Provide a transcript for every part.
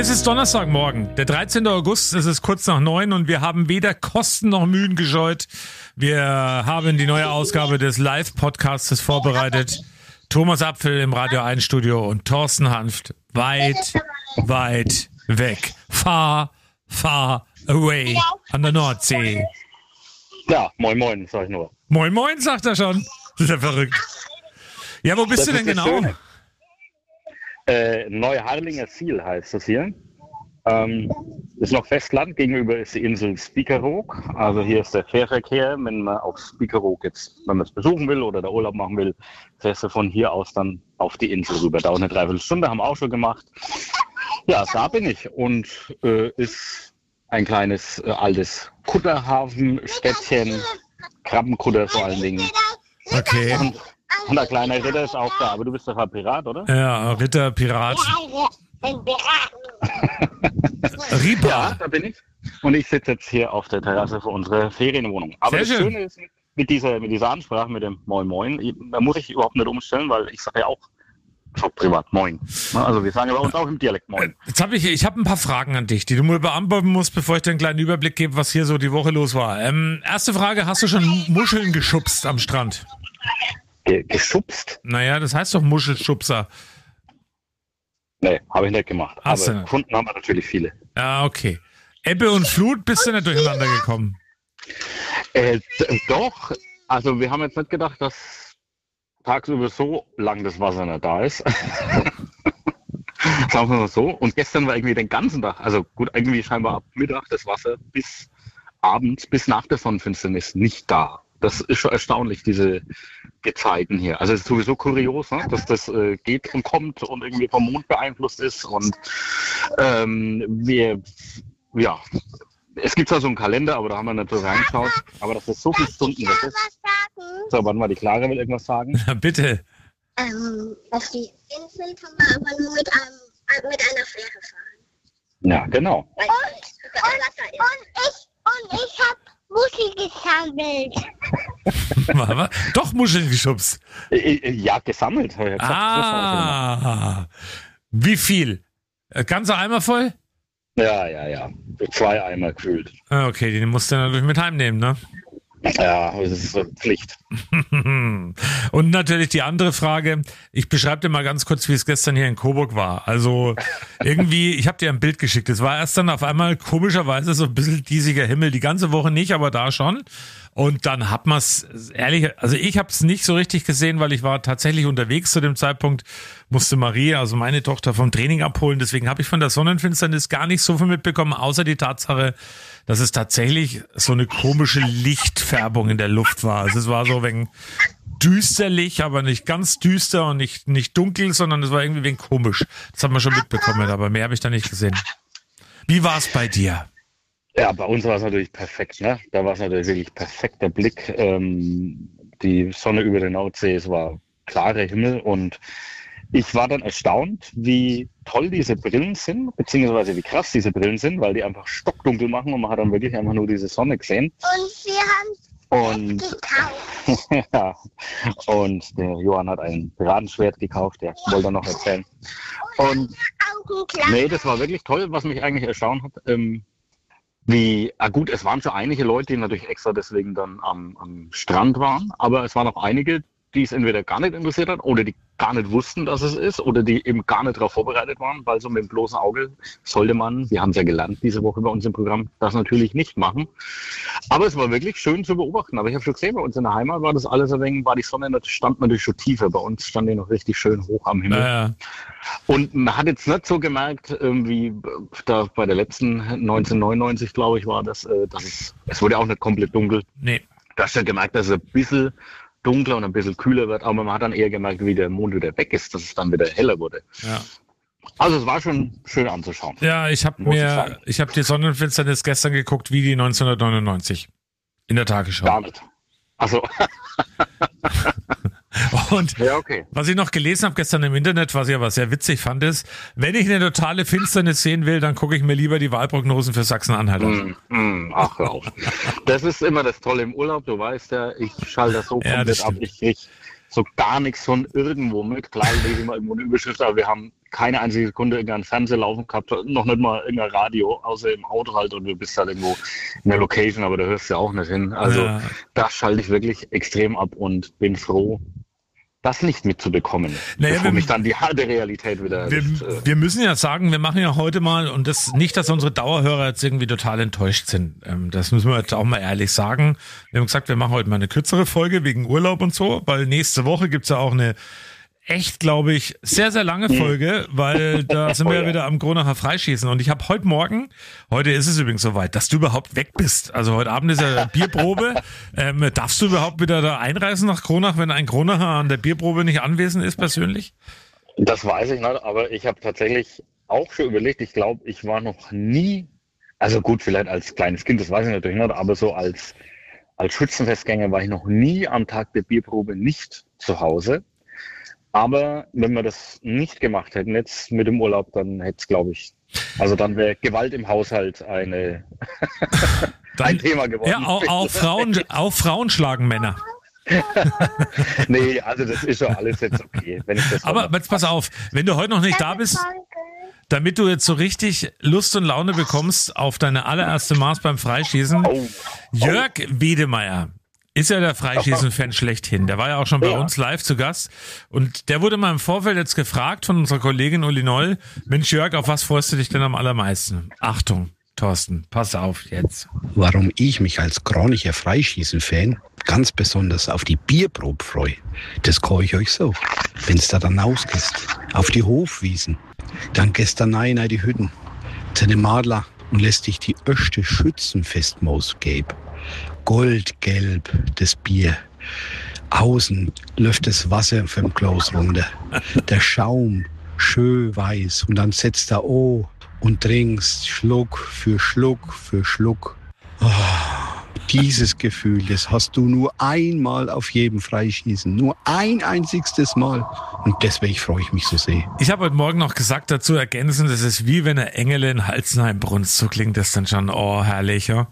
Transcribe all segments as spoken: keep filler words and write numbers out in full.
Es ist Donnerstagmorgen, der dreizehnten August, es ist kurz nach neun und wir haben weder Kosten noch Mühen gescheut. Wir haben die neue Ausgabe des Live-Podcastes vorbereitet. Thomas Apfel im Radio eins Studio und Thorsten Hanft weit, weit weg. Far, far away an der Nordsee. Ja, moin moin, sag ich nur. Moin moin, sagt er schon. Das ist ja verrückt. Ja, wo bist Das du denn ist das genau? Schöne. Äh, Neuharlinger Ziel heißt das hier. Ähm, ist noch Festland, gegenüber ist die Insel Spiekeroog. Also hier ist der Fährverkehr, wenn man auf Spiekeroog jetzt, wenn man es besuchen will oder da Urlaub machen will, fährst du von hier aus dann auf die Insel rüber. Dauert eine Dreiviertelstunde, haben wir auch schon gemacht. Ja, da bin ich und äh, ist ein kleines äh, altes Kutterhafenstädtchen, Krabbenkutter vor allen Dingen. Okay. Und, und der kleine Ritter ist auch da, aber du bist doch ein Pirat, oder? Ja, Ritter, Pirat. Ripa. Ja, da bin ich. Und ich sitze jetzt hier auf der Terrasse für unsere Ferienwohnung. Aber Sehr das schön. Schöne ist, mit dieser, mit dieser Ansprache, mit dem Moin Moin, da muss ich überhaupt nicht umstellen, weil ich sage ja auch so privat Moin. Also wir sagen ja bei uns auch im Dialekt Moin. Jetzt habe ich, ich habe ein paar Fragen an dich, die du mir beantworten musst, bevor ich dir einen kleinen Überblick gebe, was hier so die Woche los war. Ähm, erste Frage, hast du schon Muscheln geschubst am Strand? Ge geschubst? Naja, das heißt doch Muschelschubser. Nee, habe ich nicht gemacht. Hast Aber du? gefunden haben wir natürlich viele. Ja, okay. Ebbe und Flut, bist du nicht durcheinander gekommen? Äh, d- doch, also wir haben jetzt nicht gedacht, dass tagsüber so lang das Wasser nicht da ist. Sagen wir mal so. Und gestern war irgendwie den ganzen Tag, also gut, irgendwie scheinbar ab Mittag das Wasser bis abends, bis nach der Sonnenfinsternis nicht da. Das ist schon erstaunlich, diese Gezeiten hier. Also es ist sowieso kurios, ne? Dass das äh, geht und kommt und irgendwie vom Mond beeinflusst ist. Und ähm, wir, ja, es gibt zwar so einen Kalender, aber da haben wir nicht so reingeschaut. Aber dass das so viele Stunden weg ist. So, warte mal, die Clara will irgendwas sagen. Na bitte. Ähm, auf die Insel kann man aber nur mit, einem, äh, mit einer Fähre fahren. Ja, genau. Weil es über das Wasser ist. Und ich, und ich habe Muschel gesammelt. War- war- Doch Muscheln geschubst. Äh, äh, Ja, gesammelt. Hab ich ja gesagt. Ah. Wie viel? Äh, Ganze Eimer voll? Ja, ja, ja. Zwei Eimer gefühlt. Ah, okay, den musst du natürlich mit heimnehmen, ne? Ja, das ist so Pflicht. Und natürlich die andere Frage, ich beschreibe dir mal ganz kurz, wie es gestern hier in Coburg war. Also irgendwie, ich habe dir ein Bild geschickt. Es war erst dann auf einmal komischerweise so ein bisschen diesiger Himmel. Die ganze Woche nicht, aber da schon. Und dann hat man es, ehrlich, also ich habe es nicht so richtig gesehen, weil ich war tatsächlich unterwegs zu dem Zeitpunkt, musste Marie, also meine Tochter, vom Training abholen. Deswegen habe ich von der Sonnenfinsternis gar nicht so viel mitbekommen, außer die Tatsache, dass es tatsächlich so eine komische Lichtfärbung in der Luft war. Also es war so wegen düsterlich, aber nicht ganz düster und nicht, nicht dunkel, sondern es war irgendwie wegen komisch. Das hat man schon mitbekommen, aber mehr habe ich da nicht gesehen. Wie war es bei dir? Ja, bei uns war es natürlich perfekt, ne? Da war es natürlich wirklich perfekter Blick. Ähm, die Sonne über den Nordsee, es war klarer Himmel und ich war dann erstaunt, wie toll diese Brillen sind, beziehungsweise wie krass diese Brillen sind, weil die einfach stockdunkel machen und man hat dann wirklich einfach nur diese Sonne gesehen. Und wir haben Und, gekauft. ja, und der Johann hat ein Piratenschwert gekauft, der wollte er noch erzählen. Und Augenklappe. nee, das war wirklich toll, was mich eigentlich erstaunt hat. Ähm, wie, ah gut, es waren schon einige Leute, die natürlich extra deswegen dann am, am Strand waren, aber es waren auch einige, die es entweder gar nicht interessiert hat oder die gar nicht wussten, dass es ist oder die eben gar nicht darauf vorbereitet waren, weil so mit dem bloßen Auge sollte man, wir haben es ja gelernt diese Woche bei uns im Programm, das natürlich nicht machen. Aber es war wirklich schön zu beobachten. Aber ich habe schon gesehen, bei uns in der Heimat war das alles ein wenig, war die Sonne, stand natürlich schon tiefer. Bei uns stand die noch richtig schön hoch am Himmel. Naja. Und man hat jetzt nicht so gemerkt, irgendwie da bei der letzten neunzehnhundertneunundneunzig, glaube ich, war das, äh, dass es, es wurde auch nicht komplett dunkel. Nee. Da hast du ja gemerkt, dass es ein bisschen dunkler und ein bisschen kühler wird, aber man hat dann eher gemerkt, wie der Mond wieder weg ist, dass es dann wieder heller wurde. Ja. Also es war schon schön anzuschauen. Ja, ich habe Muss ich mir, sagen. ich habe die Sonnenfinsternis gestern geguckt, wie die neunzehnhundertneunundneunzig. In der Tagesschau. Gar nicht. Also, Und ja, okay. was ich noch gelesen habe gestern im Internet, was ich aber sehr witzig fand, ist, wenn ich eine totale Finsternis sehen will, dann gucke ich mir lieber die Wahlprognosen für Sachsen-Anhalt an. Mm, mm, ach, hör auf. Das ist immer das Tolle im Urlaub. Du weißt ja, ich schalte das so Ja, komplett das ab. stimmt. Ich krieg so gar nichts von irgendwo mit. Klar, lese ich mal irgendwo eine Überschrift, aber wir haben keine einzige Sekunde irgendeinen Fernseher laufen gehabt, noch nicht mal irgendein Radio, außer im Auto halt, und du bist halt irgendwo in der Location, aber da hörst du ja auch nicht hin. Also Ja. da schalte ich wirklich extrem ab und bin froh, das nicht mitzubekommen, Naja, bevor wir- mich dann die harte Realität wieder Wir, erwischt. Äh, wir müssen ja sagen, wir machen ja heute mal, und das nicht, dass unsere Dauerhörer jetzt irgendwie total enttäuscht sind. Ähm, das müssen wir jetzt auch mal ehrlich sagen. Wir haben gesagt, wir machen heute mal eine kürzere Folge wegen Urlaub und so, weil nächste Woche gibt's ja auch eine echt, glaube ich, sehr, sehr lange Folge, weil da sind wir Oh ja ja. wieder am Kronacher Freischießen. Und ich habe heute Morgen, heute ist es übrigens soweit, dass du überhaupt weg bist. Also heute Abend ist ja Bierprobe. Ähm, darfst du überhaupt wieder da einreisen nach Kronach, wenn ein Kronacher an der Bierprobe nicht anwesend ist persönlich? Das weiß ich nicht, aber ich habe tatsächlich auch schon überlegt, ich glaube, ich war noch nie, also gut, vielleicht als kleines Kind, das weiß ich natürlich nicht, aber so als, als Schützenfestgänger war ich noch nie am Tag der Bierprobe nicht zu Hause. Aber wenn wir das nicht gemacht hätten jetzt mit dem Urlaub, dann hätte es, glaube ich, also dann wäre Gewalt im Haushalt eine, ein Thema geworden. Ja, auch, auch, Frauen, auch Frauen schlagen Männer. Nee, also das ist schon alles jetzt okay. Wenn ich das Aber jetzt pass auf, wenn du heute noch nicht da bist, damit du jetzt so richtig Lust und Laune bekommst auf deine allererste Maß beim Freischießen, Oh, Jörg Wedemeyer ist ja der Freischießen-Fan schlechthin. Der war ja auch schon bei Ja. uns live zu Gast. Und der wurde mal im Vorfeld jetzt gefragt von unserer Kollegin Uli Noll, Mensch Jörg, auf was freust du dich denn am allermeisten? Achtung, Thorsten, pass auf jetzt. Warum ich mich als chronicher Freischießen-Fan ganz besonders auf die Bierprobe freue, das kann ich euch so. Wenn's da dann rausgehst, auf die Hofwiesen, dann gehst du rein in die Hütten, zu den Madler und lässt dich die öste Schützenfestmaus geben. Goldgelb, das Bier. Außen läuft das Wasser vom Glas runter. Der Schaum schön weiß. Und dann setzt er an und trinkst Schluck für Schluck für Schluck. Oh, dieses Gefühl, das hast du nur einmal auf jedem Freischießen. Nur ein einziges Mal. Und deswegen freue ich mich so sehr. Ich habe heute Morgen noch gesagt, dazu ergänzen, das ist wie wenn eine Engel in Halsenheim brunst. So klingt das dann schon, oh, herrlich, ja.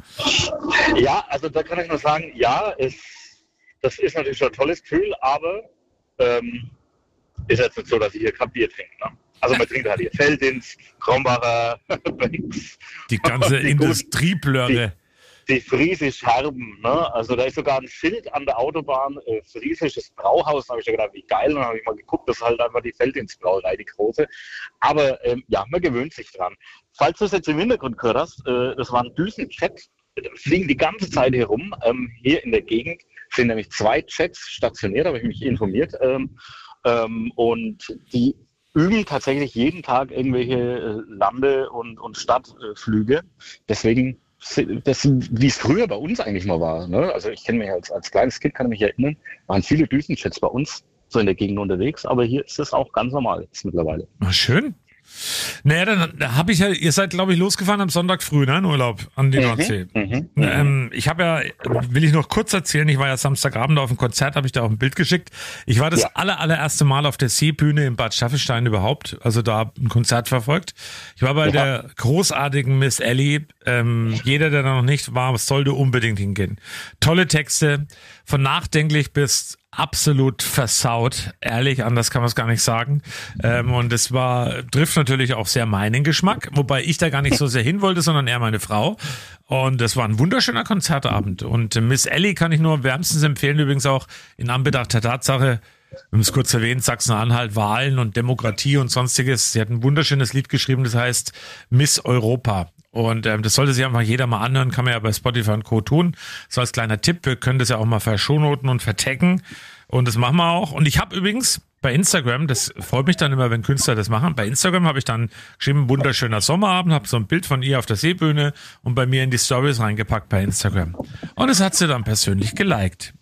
ja, also da kann ich nur sagen, ja, es, das ist natürlich schon ein tolles Gefühl, aber ähm, ist jetzt nicht so, dass ich hier kein Bier trinke. Ne? Also man trinkt halt hier Feldins, Krombacher, Becks, Die ganze Die guten- Industrieblöre. die friesisch Herben. Ne? Also da ist sogar ein Schild an der Autobahn, äh, friesisches Brauhaus. Da habe ich schon gedacht, wie geil. Und dann habe ich mal geguckt, das ist halt einfach die Feldins Brauerei, die große. Aber ähm, ja, man gewöhnt sich dran. Falls du es jetzt im Hintergrund gehört hast, äh, das war ein Düsenjet. Da fliegen die ganze Zeit hier rum. Ähm, hier in der Gegend sind nämlich zwei Jets stationiert, habe ich mich informiert. Ähm, ähm, und die üben tatsächlich jeden Tag irgendwelche äh, Lande- und, und Stadtflüge. Deswegen, das, wie es früher bei uns eigentlich mal war. Ne? Also ich kenne mich als, als kleines Kind, kann ich mich erinnern, waren viele Düsenjets bei uns so in der Gegend unterwegs. Aber hier ist es auch ganz normal jetzt mittlerweile. Ah, schön. Naja, dann da habe ich ja, ihr seid, glaube ich, losgefahren am Sonntag früh, ne, in Urlaub an die Nordsee. Mhm. Ähm, ich habe ja, will ich noch kurz erzählen, ich war ja Samstagabend auf dem Konzert, habe ich da auch ein Bild geschickt. Ich war das Ja. aller, allererste Mal auf der Seebühne in Bad Staffelstein überhaupt, also da ein Konzert verfolgt. Ich war bei Ja. der großartigen Miss Ellie. Ähm, jeder, der da noch nicht war, sollte unbedingt hingehen. Tolle Texte, von nachdenklich bis absolut versaut, ehrlich, anders kann man es gar nicht sagen. Ähm, und es war, trifft natürlich auch sehr meinen Geschmack, wobei ich da gar nicht so sehr hin wollte, sondern eher meine Frau. Und das war ein wunderschöner Konzertabend. Und äh, Miss Ellie kann ich nur wärmstens empfehlen, übrigens auch in Anbetracht der Tatsache, wir haben es kurz erwähnt, Sachsen-Anhalt, Wahlen und Demokratie und sonstiges. Sie hat ein wunderschönes Lied geschrieben, das heißt Miss Europa. Und ähm, das sollte sich einfach jeder mal anhören, kann man ja bei Spotify und Co. tun. So als kleiner Tipp, wir können das ja auch mal verschonoten und vertaggen. Und das machen wir auch. Und ich habe übrigens bei Instagram, das freut mich dann immer, wenn Künstler das machen, bei Instagram habe ich dann geschrieben, wunderschöner Sommerabend, habe so ein Bild von ihr auf der Seebühne und bei mir in die Stories reingepackt bei Instagram. Und das hat sie dann persönlich geliked.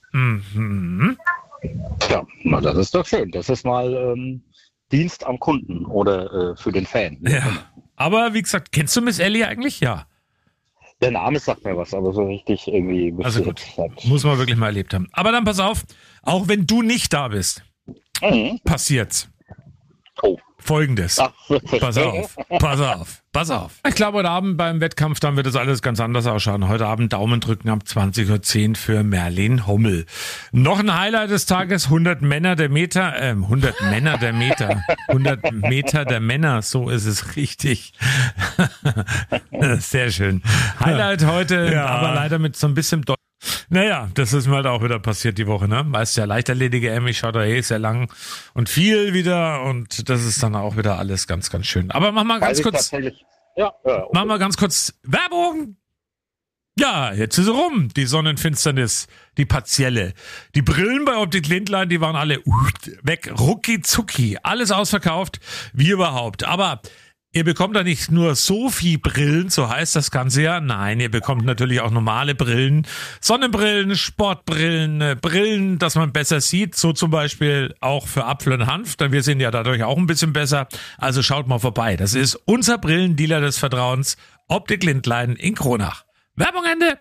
Mhm. Ja, na, das ist doch schön. Das ist mal ähm, Dienst am Kunden oder äh, für den Fan. Ja. Aber wie gesagt, kennst du Miss Ellie eigentlich? Ja. Der Name sagt mir was, aber so richtig irgendwie. Also gut, muss man wirklich mal erlebt haben. Aber dann pass auf, auch wenn du nicht da bist, Mhm. passiert's. Oh. Folgendes. Ach, Pass auf, pass auf, pass auf. Ich glaube, heute Abend beim Wettkampf, dann wird das alles ganz anders ausschauen. Heute Abend Daumen drücken ab zwanzig Uhr zehn für Merlin Hummel. Noch ein Highlight des Tages, hundert Männer der Meter, äh, hundert Männer der Meter, hundert Meter der Männer, so ist es richtig. Sehr schön. Highlight heute, ja. Aber leider mit so ein bisschen... Deu- Naja, das ist mir halt auch wieder passiert die Woche, ne? Weißt ja, Leichtathletik M, ich schaue da eh sehr lang und viel wieder und das ist dann auch wieder alles ganz, ganz schön. Aber mach mal ganz kurz, ja, ja, okay. mach mal ganz kurz Werbung. Ja, jetzt ist sie rum, die Sonnenfinsternis, die partielle. Die Brillen bei Optik Lindlein, die waren alle weg, rucki zucki, alles ausverkauft, wie überhaupt. Aber ihr bekommt da nicht nur Sophie-Brillen, so heißt das Ganze ja. Nein, ihr bekommt natürlich auch normale Brillen, Sonnenbrillen, Sportbrillen, Brillen, dass man besser sieht. So zum Beispiel auch für Apfel und Hanf, denn wir sehen ja dadurch auch ein bisschen besser. Also schaut mal vorbei. Das ist unser Brillendealer des Vertrauens, Optik Lindlein in Kronach. Werbung Ende!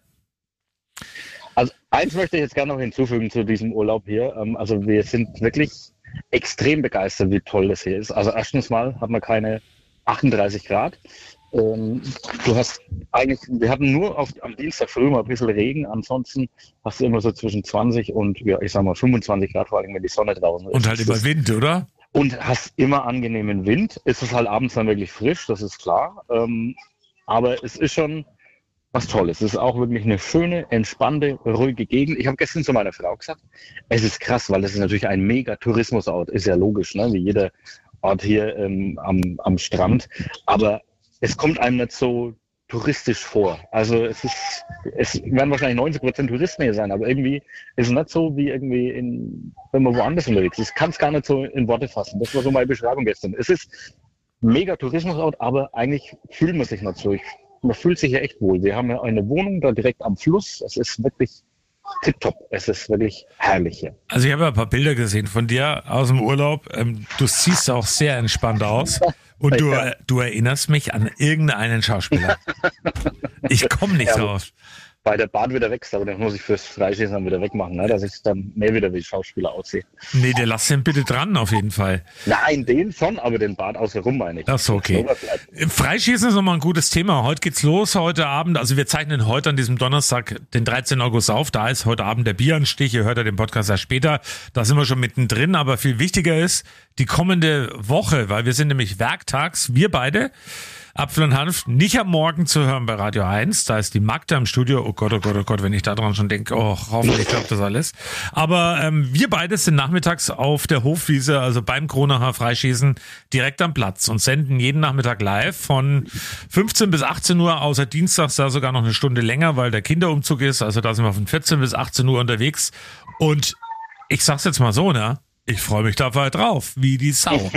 Also eins möchte ich jetzt gerne noch hinzufügen zu diesem Urlaub hier. Also wir sind wirklich extrem begeistert, wie toll das hier ist. Also erstens mal hat man keine achtunddreißig Grad. Ähm, du hast eigentlich, wir hatten nur auf, am Dienstag früh mal ein bisschen Regen, ansonsten hast du immer so zwischen zwanzig und, ja, ich sag mal fünfundzwanzig Grad, vor allem wenn die Sonne draußen ist. Und halt immer Wind, oder? Und hast immer angenehmen Wind. Ist es halt abends dann wirklich frisch, das ist klar. Ähm, aber es ist schon was Tolles. Es ist auch wirklich eine schöne, entspannte, ruhige Gegend. Ich habe gestern zu meiner Frau gesagt, es ist krass, weil das ist natürlich ein mega Tourismusort, ist ja logisch, ne? Wie jeder Ort hier ähm, am, am Strand, aber es kommt einem nicht so touristisch vor. Also es ist, es werden wahrscheinlich neunzig Prozent Touristen hier sein, aber irgendwie ist es nicht so wie irgendwie in, wenn man woanders unterwegs ist. Ich kann es gar nicht so in Worte fassen. Das war so meine Beschreibung gestern. Es ist mega Tourismusort, aber eigentlich fühlt man sich nicht so. Ich, man fühlt sich ja echt wohl. Wir haben ja eine Wohnung da direkt am Fluss. Es ist wirklich tipptopp. Es ist wirklich herrlich hier. Also ich habe ja ein paar Bilder gesehen von dir aus dem Urlaub. Ähm, du siehst auch sehr entspannt aus. Und du, ja. du erinnerst mich an irgendeinen Schauspieler. Ich komme nicht ja, drauf. Weil der Bart wieder wächst, aber den muss ich fürs Freischießen dann wieder wegmachen, ne? Dass ich dann mehr wieder wie Schauspieler aussehe. Nee, der lass den bitte dran, auf jeden Fall. Nein, den schon, aber den Bart außenrum meine ich. Ach so, okay. Freischießen ist nochmal ein gutes Thema. Heute geht's los, heute Abend. Also wir zeichnen heute an diesem Donnerstag, den dreizehnten August auf. Da ist heute Abend der Bieranstich. Ihr hört ja den Podcast ja später. Da sind wir schon mittendrin. Aber viel wichtiger ist die kommende Woche, weil wir sind nämlich werktags, wir beide, Apfel und Hanf, nicht am Morgen zu hören bei Radio eins. Da ist die Magda im Studio. Oh Gott, oh Gott, oh Gott, wenn ich daran schon denke, oh, hoffentlich klappt das alles. Aber ähm, wir beide sind nachmittags auf der Hofwiese, also beim Kronacher Freischießen, direkt am Platz und senden jeden Nachmittag live von fünfzehn bis achtzehn Uhr, außer dienstags da sogar noch eine Stunde länger, weil der Kinderumzug ist. Also da sind wir von vierzehn bis achtzehn Uhr unterwegs. Und ich sag's jetzt mal so, ne? Ich freue mich da weit drauf, wie die Sau.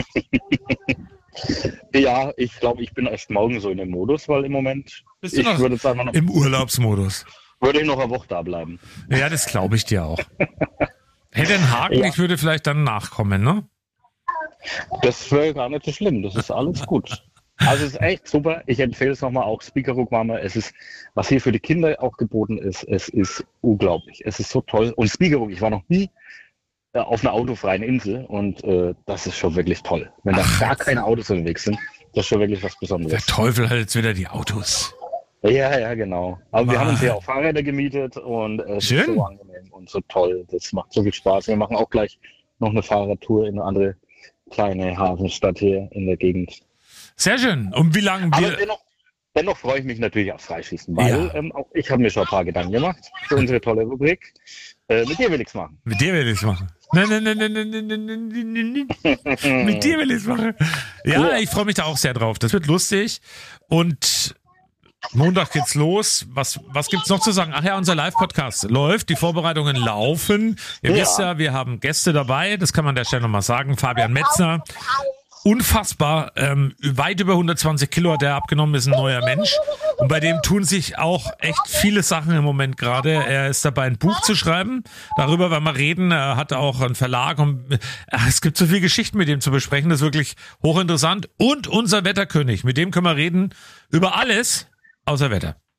Ja, ich glaube, ich bin erst morgen so in dem Modus, weil im Moment Bist du ich noch würde sagen, noch, im Urlaubsmodus. Würde ich noch eine Woche da bleiben. Ja, das glaube ich dir auch. Hätte einen Haken, ja. Ich würde vielleicht dann nachkommen, ne? Das wäre gar nicht so schlimm, das ist alles gut. Also es ist echt super, ich empfehle es nochmal auch, Speakerhook Mama, es ist, was hier für die Kinder auch geboten ist, es ist unglaublich, es ist so toll. Und Speakerhook, ich war noch nie auf einer autofreien Insel und äh, das ist schon wirklich toll. Wenn da Ach, gar keine Autos unterwegs sind, das ist schon wirklich was Besonderes. Der Teufel hat jetzt wieder die Autos. Ja, ja, genau. Aber Mann. Wir haben uns ja auch Fahrräder gemietet und äh, es ist so angenehm und so toll. Das macht so viel Spaß. Wir machen auch gleich noch eine Fahrradtour in eine andere kleine Hafenstadt hier in der Gegend. Sehr schön. Und wie lange wir... Aber dennoch, dennoch freue ich mich natürlich aufs Freischießen, weil ja. ähm, auch ich habe mir schon ein paar Gedanken gemacht für unsere tolle Rubrik. Äh, mit dir will ich's machen. Mit dir will ich's machen. Nein, nein, nein, nein, nein, nein, nein, nein, nein. Mit dir will ich's machen. Ja, ja. Ich freue mich da auch sehr drauf. Das wird lustig. Und Montag geht's los. Was, was gibt's noch zu sagen? Ach ja, unser Live-Podcast läuft. Die Vorbereitungen laufen. Ihr ja. wisst ja, wir haben Gäste dabei. Das kann man an der Stelle nochmal sagen. Fabian Metzner. Unfassbar, ähm, weit über hundertzwanzig Kilo hat er abgenommen, ist ein neuer Mensch und bei dem tun sich auch echt viele Sachen im Moment gerade. Er ist dabei, ein Buch zu schreiben, darüber werden wir reden, er hat auch einen Verlag und äh, es gibt so viel Geschichten mit dem zu besprechen, das ist wirklich hochinteressant und unser Wetterkönig, mit dem können wir reden über alles außer Wetter.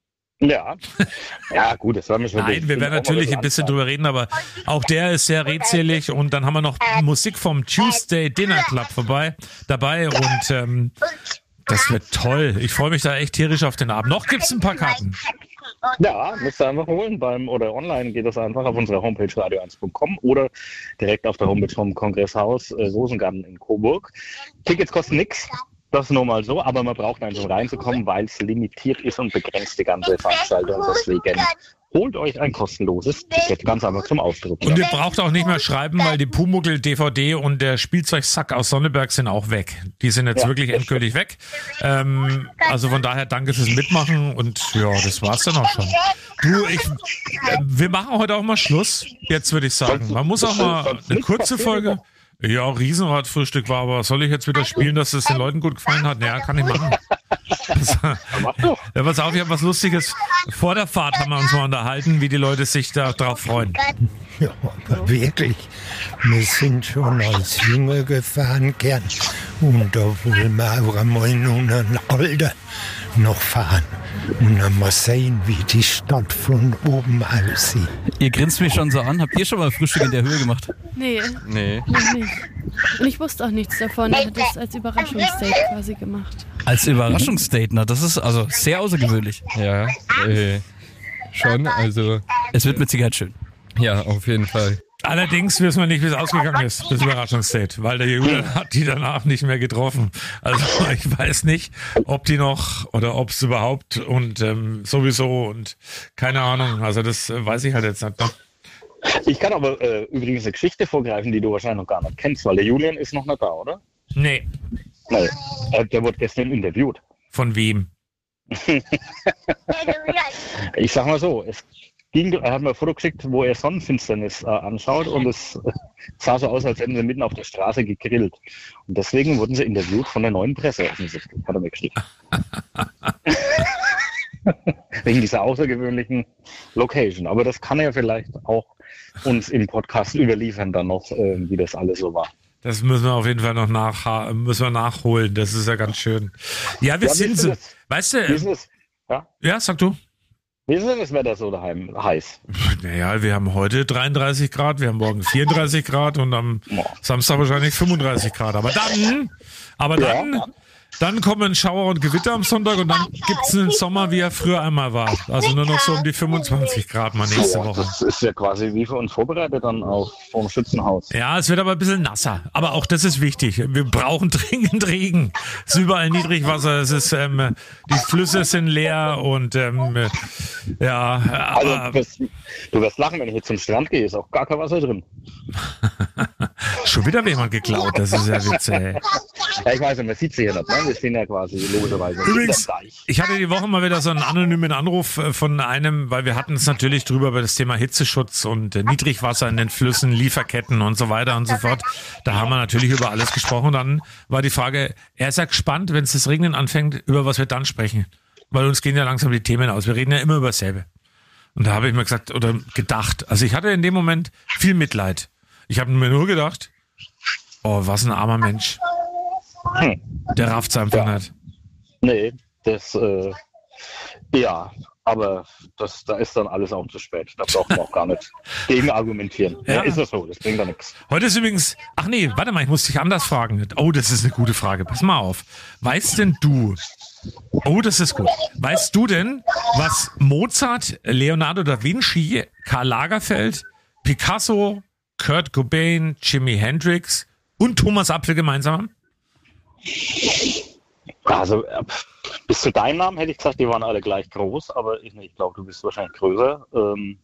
Ja, ja gut, das war mir schon. Nein, wir werden natürlich ein bisschen drüber reden, aber auch der ist sehr redselig und dann haben wir noch Musik vom Tuesday Dinner Club vorbei, dabei und ähm, das wird toll. Ich freue mich da echt tierisch auf den Abend. Noch gibt's ein paar Karten. Ja, müsst ihr einfach holen beim oder online geht das einfach auf unserer Homepage radio eins punkt com oder direkt auf der Homepage vom Kongresshaus äh, Rosengarten in Coburg. Tickets kosten nichts. Das nur mal so, aber man braucht einen, um reinzukommen, weil es limitiert ist und begrenzt die ganze Veranstaltung. Deswegen holt euch ein kostenloses Ticket, ganz einfach zum Ausdrucken. Und ihr braucht auch nicht mehr schreiben, weil die Pumuckl D V D und der Spielzeugsack aus Sonneberg sind auch weg. Die sind jetzt Ja, wirklich endgültig weg. Ähm, also von daher danke fürs Mitmachen und ja, das war's dann auch schon. Du, ich, äh, wir machen heute auch mal Schluss. Jetzt würde ich sagen, man muss auch mal eine kurze Folge. Ja, Riesenradfrühstück war, aber soll ich jetzt wieder spielen, dass es den Leuten gut gefallen hat? Naja, kann ich machen. Ja, pass auf, ich habe was Lustiges. Vor der Fahrt haben wir uns mal unterhalten, wie die Leute sich da drauf freuen. Ja, aber wirklich, wir sind schon als Junge gefahren gern. Und da wollen wir auch einmal in unserem Alter noch fahren. Und dann mal sehen, wie die Stadt von oben aussieht. Ihr grinst mich schon so an. Habt ihr schon mal Frühstück in der Höhe gemacht? Nee, Nee. noch nicht. Und ich wusste auch nichts davon. Er hat das als Überraschungsdate quasi gemacht. Als Überraschungsdate, na, das ist also sehr außergewöhnlich. Ja, äh, schon, also, Es wird mit Sicherheit schön. ja, auf jeden Fall. Allerdings wissen wir nicht, wie es ausgegangen ist, das Überraschungsdate, weil der Julian hat die danach nicht mehr getroffen. Also ich weiß nicht, ob die noch oder ob es überhaupt und ähm, sowieso und keine Ahnung. Also das äh, weiß ich halt jetzt nicht. Ne? Ich kann aber äh, übrigens eine Geschichte vorgreifen, die du wahrscheinlich noch gar nicht kennst, weil der Julian ist noch nicht da, oder? Nee, Nein, äh, der wurde gestern interviewt. von wem? Ich sag mal so, es ging, er hat mir ein Foto geschickt, wo er Sonnenfinsternis äh, anschaut und es äh, sah so aus, als hätten sie mitten auf der Straße gegrillt. Und deswegen wurden sie interviewt von der Neuen Presse offensichtlich, hat er mir geschrieben. Wegen dieser außergewöhnlichen Location. Aber das kann er vielleicht auch uns im Podcast überliefern dann noch, äh, wie das alles so war. Das müssen wir auf jeden Fall noch nach, müssen wir nachholen. Das ist ja ganz schön. Ja, wir Ja, sind wie ist so. das? Weißt Wie du, ist es? Ja? ja, sag du. Wie ist denn das Wetter so daheim heiß? Naja, wir haben heute dreiunddreißig Grad, wir haben morgen vierunddreißig Grad und am Boah. Samstag wahrscheinlich fünfunddreißig Grad. Aber dann, aber dann, Ja. dann kommen Schauer und Gewitter am Sonntag und dann gibt's einen Sommer, wie er früher einmal war. Also nur noch so um die fünfundzwanzig Grad mal nächste Ja, Woche. das ist ja quasi wie für uns vorbereitet dann auf vom Schützenhaus. Ja, es wird aber ein bisschen nasser. Aber auch das ist wichtig. Wir brauchen dringend Regen. Es ist überall Niedrigwasser. Es ist, ähm, die Flüsse sind leer und ähm, äh, ja, Also aber du wirst, du wirst lachen, wenn ich jetzt zum Strand gehe, ist auch gar kein Wasser drin. schon wieder jemand geklaut. Das ist ja witzig. Ey. Ja, ich weiß, man sieht sie hier nicht, ne? Wir stehen ja quasi logischerweise Übrigens, hinterm Deich. ich hatte die Woche mal wieder so einen anonymen Anruf äh, von einem, weil wir hatten es natürlich drüber über das Thema Hitzeschutz und äh, Niedrigwasser in den Flüssen, Lieferketten und so weiter und so fort. Da haben wir natürlich über alles gesprochen. Dann war die Frage, er ist ja gespannt, wenn es das Regnen anfängt, über was wir dann sprechen. Weil uns gehen ja langsam die Themen aus. Wir reden ja immer über dasselbe. Und da habe ich mir gesagt oder gedacht, also ich hatte in dem Moment viel Mitleid. Ich habe mir nur gedacht, oh, was ein armer Mensch. Hm. Der rafft's einfach Ja. nicht. Nee, das, äh, ja, aber das, da ist dann alles auch zu spät. Da braucht man auch gar nicht gegen argumentieren. Ja. Ja, ist das so, das bringt da nichts. Heute ist übrigens, ach nee, warte mal, ich muss dich anders fragen. Oh, das ist eine gute Frage. Pass mal auf. Weißt denn du, oh, das ist gut. Weißt du denn, was Mozart, Leonardo da Vinci, Karl Lagerfeld, Picasso, Kurt Cobain, Jimi Hendrix und Thomas Apfel gemeinsam haben? Also, äh, bis zu deinem Namen hätte ich gesagt, die waren alle gleich groß, aber ich, ich glaube, du bist wahrscheinlich größer. Ähm,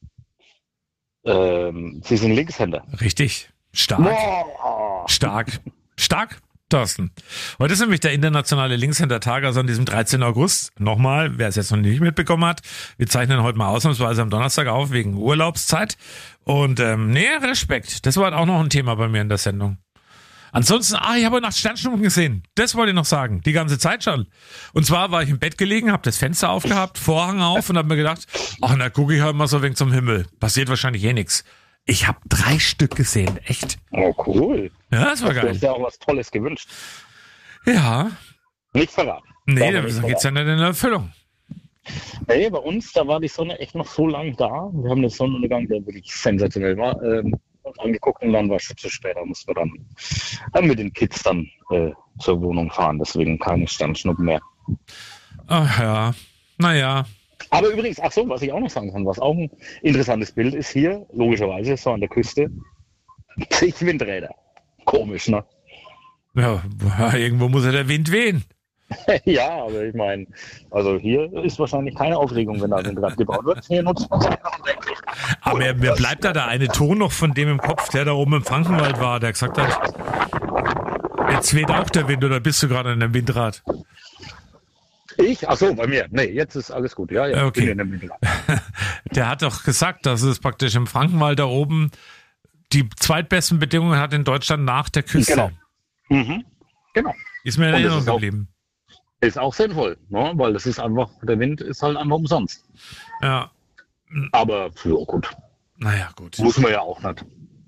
ähm, sie sind Linkshänder. Richtig. Stark. Boah. Stark. Stark, Thorsten. Heute ist nämlich der internationale Linkshänder-Tag, also an diesem dreizehnten August. Nochmal, wer es jetzt noch nicht mitbekommen hat, wir zeichnen heute mal ausnahmsweise am Donnerstag auf, wegen Urlaubszeit. Und ähm, nee, Respekt. Das war halt auch noch ein Thema bei mir in der Sendung. Ansonsten, ah, ich habe heute Nacht Sternschnuppen gesehen. Das wollte ich noch sagen. Die ganze Zeit schon. Und zwar war ich im Bett gelegen, habe das Fenster aufgehabt, Vorhang auf und habe mir gedacht, ach, na gucke ich halt mal so wegen zum Himmel. Passiert wahrscheinlich eh nichts. Ich habe drei Stück gesehen, echt. Oh, cool. Ja, das war Du geil. hast ja auch was Tolles gewünscht. Ja, Nicht verraten. nee, Darf man da nicht geht's ja verraten. nicht in Erfüllung. Nee, bei uns, da war die Sonne echt noch so lang da. Wir haben den Sonnenuntergang, der wirklich sensationell war, ähm, uns angeguckt und dann war es schon zu spät. Da mussten wir dann, dann mit den Kids dann äh, zur Wohnung fahren. Deswegen keine Sternschnuppen mehr. Ach ja, naja. Aber übrigens, ach so, was ich auch noch sagen kann, was auch ein interessantes Bild ist hier, logischerweise, so an der Küste, zig Windräder. Komisch, ne? Ja, irgendwo muss ja der Wind wehen. Ja, aber ich meine, also hier ist wahrscheinlich keine Aufregung, wenn da ein Windrad gebaut wird. Hier nutzt man es einfach und denkt sich, Aber mir, mir bleibt da der eine Ton noch von dem im Kopf, der da oben im Frankenwald war, der gesagt hat, jetzt weht auch der Wind oder bist du gerade in einem Windrad? ich? Ach so, bei mir. Nee, jetzt ist alles gut. Ja, ja, Okay. bin in dem Windrad. Der hat doch gesagt, dass es praktisch im Frankenwald da oben die zweitbesten Bedingungen hat in Deutschland nach der Küste. Genau. Mhm. Genau. Ist mir in Und das Erinnerung ist auch- geblieben. Ist auch sinnvoll, ne? Weil das ist einfach, der Wind ist halt einfach umsonst. Ja, Aber ja, gut, naja, gut. muss man ja auch nicht.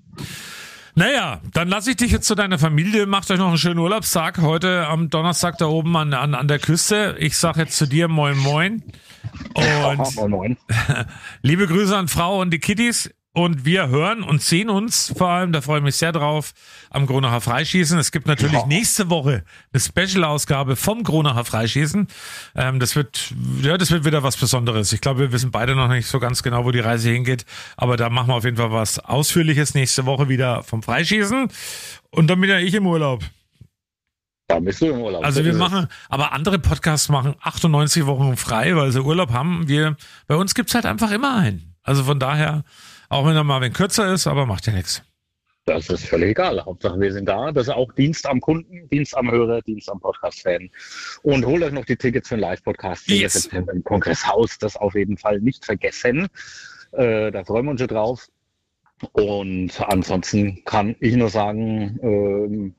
Naja, dann lasse ich dich jetzt zu deiner Familie. Macht euch noch einen schönen Urlaubstag heute am Donnerstag da oben an, an, an der Küste. Ich sag jetzt zu dir Moin Moin. Und Moin, moin. liebe Grüße an Frau und die Kitties. Und wir hören und sehen uns vor allem, da freue ich mich sehr drauf, am Kronacher Freischießen. Es gibt natürlich Ja. nächste Woche eine Special-Ausgabe vom Kronacher Freischießen. Ähm, das wird, ja, das wird wieder was Besonderes. Ich glaube, wir wissen beide noch nicht so ganz genau, wo die Reise hingeht. Aber da machen wir auf jeden Fall was Ausführliches nächste Woche wieder vom Freischießen. Und dann bin ja ich im Urlaub. Da bist du im Urlaub. Also So wir ist es. machen, aber andere Podcasts machen achtundneunzig Wochen frei, weil sie Urlaub haben. Wir, bei uns gibt's halt einfach immer einen. Also von daher, auch wenn er mal ein wenig kürzer ist, aber macht ja nichts. Das ist völlig egal. Hauptsache wir sind da. Das ist auch Dienst am Kunden, Dienst am Hörer, Dienst am Podcast-Fan. Und holt euch noch die Tickets für den Live-Podcast Yes. September im Kongresshaus. Das auf jeden Fall nicht vergessen. Äh, da freuen wir uns schon drauf. Und ansonsten kann ich nur sagen, ähm,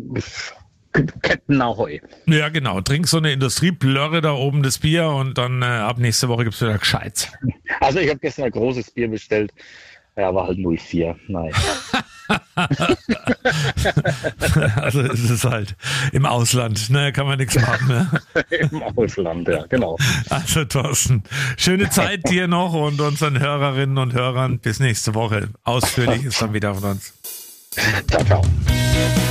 Captain Ahoi. Ja, genau. Trink so eine Industrieblöre da oben das Bier und dann äh, ab nächste Woche gibt's wieder Gescheites. Also ich habe gestern ein großes Bier bestellt. Ja, war halt null vier. Nein. Also ist es halt im Ausland, ne? Kann man nichts machen, ne? Im Ausland, ja, genau. Also Thorsten, schöne Zeit dir noch und unseren Hörerinnen und Hörern. Bis nächste Woche. Ausführlich ist dann wieder von uns. Ciao, ciao.